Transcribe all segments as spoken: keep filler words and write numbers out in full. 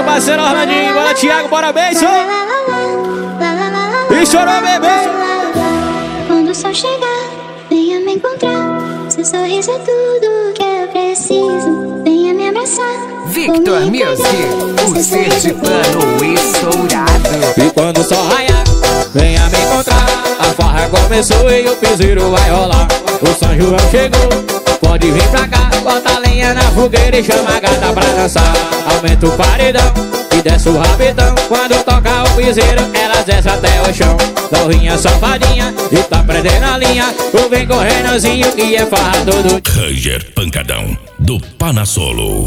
parceiro Orlandinho. Bora, Thiago, bora, beijo. E chorou, bebê. Quando o sol chegar, venha me encontrar. Seu sorriso é tudo que eu preciso. Venha me abraçar. Victor Music, o sergipano estourado. E quando o sol raiar, venha me encontrar. A farra começou e o piseiro vai rolar. O São João chegou, pode vir pra cá. Bota a lenha na fogueira e chama a gata pra dançar. Aumenta o paredão e desce o rabetão. Quando toca o piseiro, elas desce até o chão. Novinha safadinha e tá prendendo a linha. Ou vem correndozinho que é farra todo. Ranger Pancadão, do Panasolo.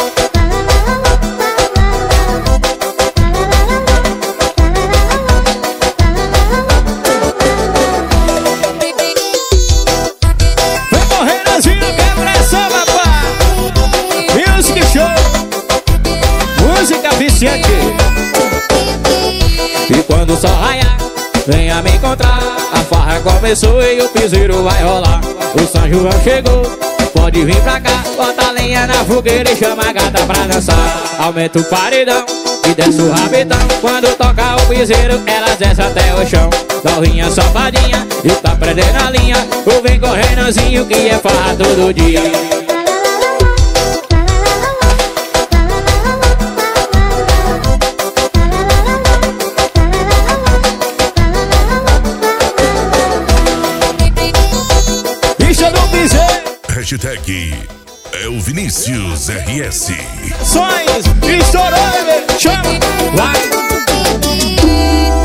E quando o sol raiar, venha me encontrar. A farra começou e o piseiro vai rolar. O São João chegou, pode vir pra cá. Bota a lenha na fogueira e chama a gata pra dançar. Aumenta o paredão e desce o rabetão. Quando toca o piseiro, elas desce até o chão. Novinha safadinha e tá prendendo a linha. Ou vem correndozinho que é farra todo dia. Hashtag é o Vinícius R S. Sonhos, estourou, bebê, chama, vai.